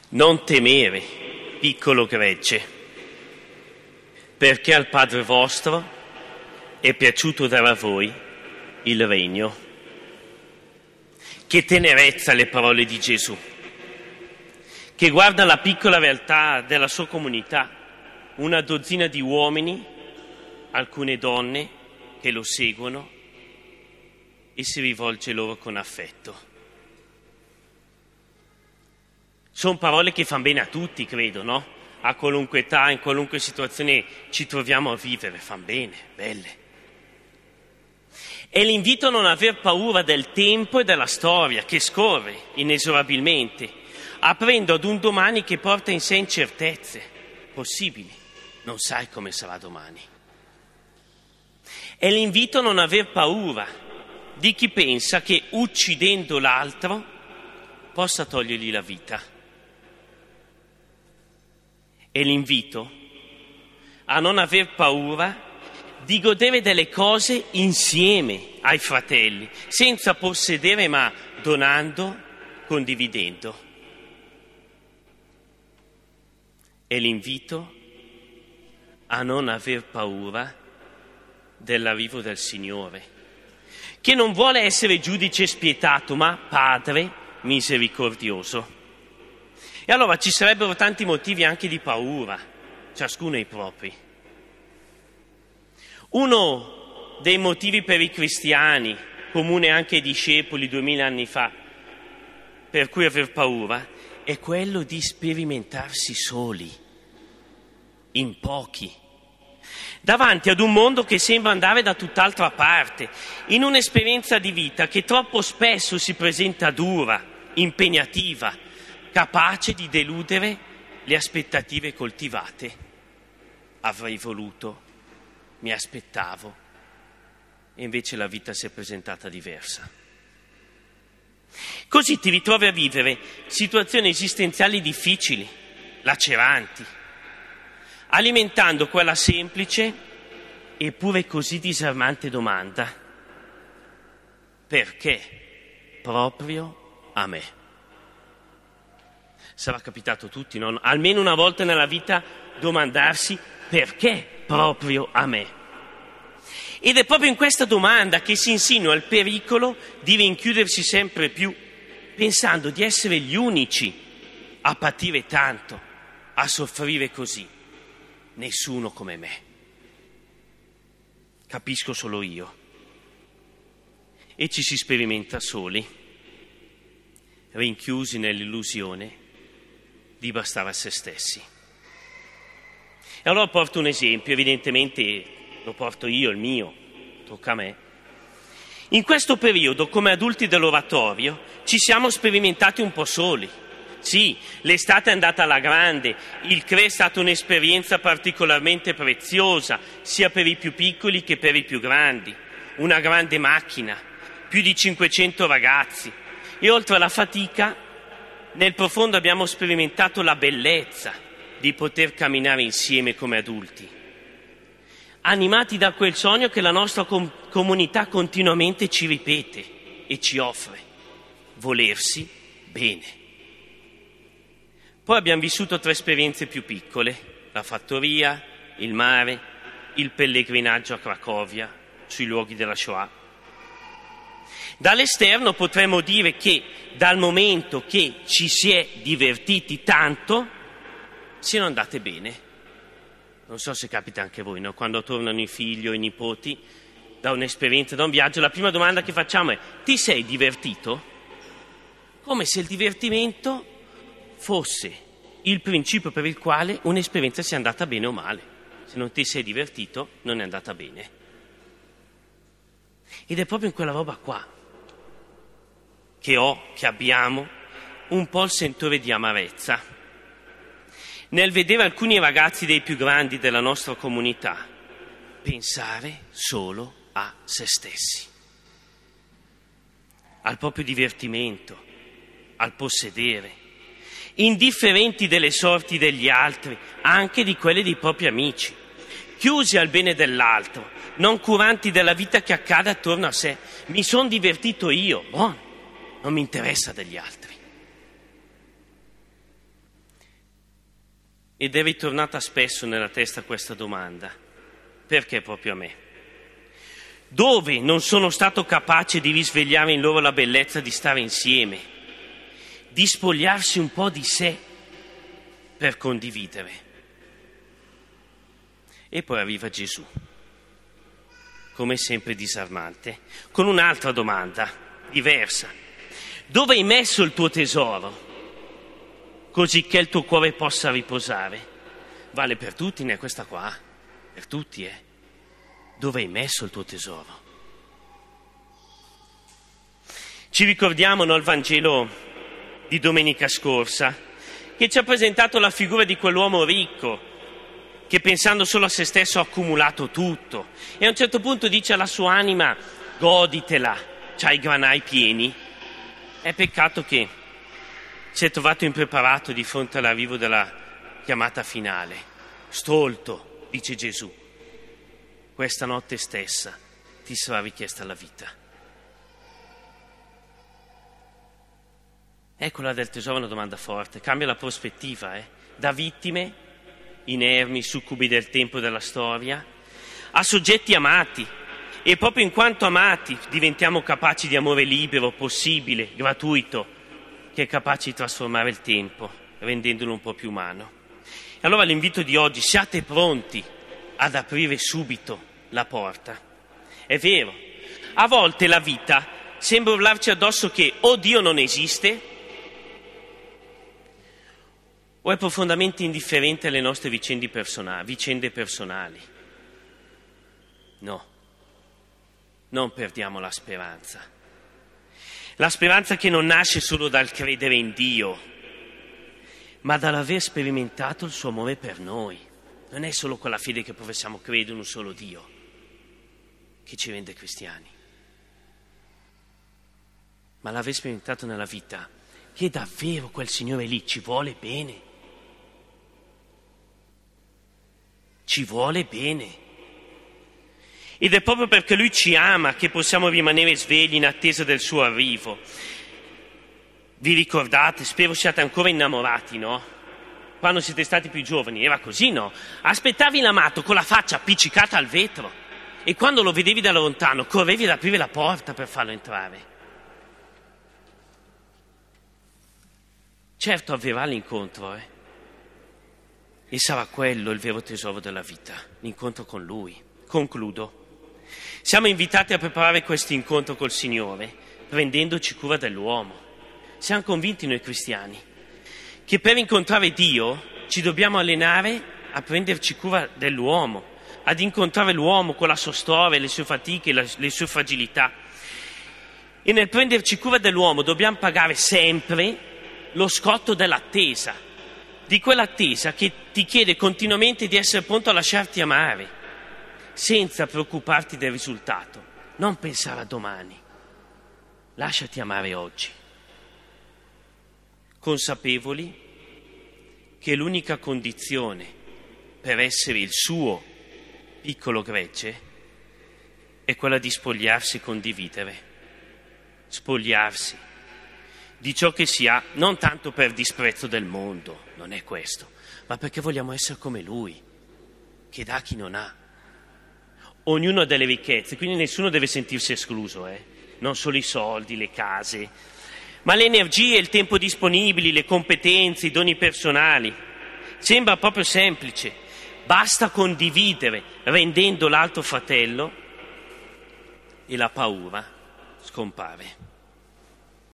Non temere, piccolo gregge, perché al Padre vostro è piaciuto dare a voi il regno. Che tenerezza le parole di Gesù, che guarda la piccola realtà della sua comunità, una dozzina di uomini, alcune donne che lo seguono e si rivolge loro con affetto. Sono parole che fanno bene a tutti, credo, no? A qualunque età, in qualunque situazione ci troviamo a vivere, fanno bene, belle. È l'invito a non aver paura del tempo e della storia che scorre inesorabilmente, aprendo ad un domani che porta in sé incertezze possibili. Non sai come sarà domani. È l'invito a non aver paura di chi pensa che uccidendo l'altro possa togliergli la vita. È l'invito a non aver paura di godere delle cose insieme ai fratelli, senza possedere ma donando, condividendo. È l'invito a non aver paura dell'arrivo del Signore, che non vuole essere giudice spietato, ma Padre misericordioso. E allora ci sarebbero tanti motivi anche di paura, ciascuno ai propri. Uno dei motivi per i cristiani, comune anche ai discepoli 2000 anni fa, per cui aver paura, è quello di sperimentarsi soli, in pochi, davanti ad un mondo che sembra andare da tutt'altra parte, in un'esperienza di vita che troppo spesso si presenta dura, impegnativa, capace di deludere le aspettative coltivate. Avrei voluto, mi aspettavo, e invece la vita si è presentata diversa. Così ti ritrovi a vivere situazioni esistenziali difficili, laceranti, alimentando quella semplice eppure così disarmante domanda: perché proprio a me? Sarà capitato a tutti, no? Almeno una volta nella vita domandarsi perché proprio a me. Ed è proprio in questa domanda che si insinua il pericolo di rinchiudersi sempre più, pensando di essere gli unici a patire tanto, a soffrire così. Nessuno come me. Capisco solo io. E ci si sperimenta soli, rinchiusi nell'illusione di bastare a se stessi. E allora porto un esempio, evidentemente lo porto io, il mio, tocca a me. In questo periodo, come adulti dell'oratorio, ci siamo sperimentati un po' soli. Sì, l'estate è andata alla grande, il CRE è stata un'esperienza particolarmente preziosa, sia per i più piccoli che per i più grandi. Una grande macchina, più di 500 ragazzi. E oltre alla fatica, nel profondo abbiamo sperimentato la bellezza di poter camminare insieme come adulti, animati da quel sogno che la nostra comunità continuamente ci ripete e ci offre: volersi bene. Poi abbiamo vissuto 3 esperienze più piccole: la fattoria, il mare, il pellegrinaggio a Cracovia, sui luoghi della Shoah. Dall'esterno potremmo dire che dal momento che ci si è divertiti tanto, siano andate bene. Non so se capita anche a voi, no? Quando tornano i figli o i nipoti da un'esperienza, da un viaggio, la prima domanda che facciamo è: ti sei divertito? Come se il divertimento fosse il principio per il quale un'esperienza sia andata bene o male. Se non ti sei divertito, non è andata bene. Ed è proprio in quella roba qua che abbiamo un po' il sentore di amarezza nel vedere alcuni ragazzi dei più grandi della nostra comunità pensare solo a se stessi, al proprio divertimento, al possedere, indifferenti delle sorti degli altri, anche di quelle dei propri amici, chiusi al bene dell'altro, non curanti della vita che accade attorno a sé. Mi sono divertito io, buono, non mi interessa degli altri. Ed è ritornata spesso nella testa questa domanda: perché proprio a me? Dove non sono stato capace di risvegliare in loro la bellezza di stare insieme, di spogliarsi un po' di sé per condividere? E poi arriva Gesù, come sempre disarmante, con un'altra domanda, diversa. Dove hai messo il tuo tesoro? Così che il tuo cuore possa riposare. Vale per tutti, né questa qua? Per tutti, Dove hai messo il tuo tesoro? Ci ricordiamo, no, il Vangelo di domenica scorsa, che ci ha presentato la figura di quell'uomo ricco che pensando solo a se stesso ha accumulato tutto e a un certo punto dice alla sua anima: goditela, c'hai i granai pieni. È peccato che si è trovato impreparato di fronte all'arrivo della chiamata finale. Stolto, dice Gesù, questa notte stessa ti sarà richiesta la vita. Quella del tesoro è una domanda forte, cambia la prospettiva, da vittime, inermi, succubi del tempo e della storia, a soggetti amati, e proprio in quanto amati diventiamo capaci di amore libero, possibile, gratuito, che è capace di trasformare il tempo, rendendolo un po' più umano. E allora l'invito di oggi: siate pronti ad aprire subito la porta. È vero, a volte la vita sembra urlarci addosso che o Dio non esiste o è profondamente indifferente alle nostre vicende personali. No, non perdiamo la speranza. La speranza che non nasce solo dal credere in Dio, ma dall'aver sperimentato il suo amore per noi. Non è solo quella fede che professiamo, credere in un solo Dio, che ci rende cristiani, ma l'aver sperimentato nella vita che davvero quel Signore lì ci vuole bene. Ci vuole bene. Ed è proprio perché Lui ci ama che possiamo rimanere svegli in attesa del suo arrivo. Vi ricordate? Spero siate ancora innamorati, no? Quando siete stati più giovani era così, no? Aspettavi l'amato con la faccia appiccicata al vetro e quando lo vedevi da lontano correvi ad aprire la porta per farlo entrare. Certo avverrà l'incontro, e sarà quello il vero tesoro della vita, l'incontro con Lui. Concludo. Siamo invitati a preparare questo incontro col Signore, prendendoci cura dell'uomo. Siamo convinti noi cristiani che per incontrare Dio ci dobbiamo allenare a prenderci cura dell'uomo, ad incontrare l'uomo con la sua storia, le sue fatiche, le sue fragilità. E nel prenderci cura dell'uomo dobbiamo pagare sempre lo scotto dell'attesa, di quell'attesa che ti chiede continuamente di essere pronto a lasciarti amare, senza preoccuparti del risultato. Non pensare a domani, lasciati amare oggi, consapevoli che l'unica condizione per essere il suo piccolo gregge è quella di spogliarsi e condividere, spogliarsi di ciò che si ha, non tanto per disprezzo del mondo, non è questo, ma perché vogliamo essere come Lui, che dà a chi non ha. Ognuno ha delle ricchezze, quindi nessuno deve sentirsi escluso, non solo i soldi, le case, ma le energie, il tempo disponibili, le competenze, i doni personali. Sembra proprio semplice, basta condividere, rendendo l'altro fratello, e la paura scompare.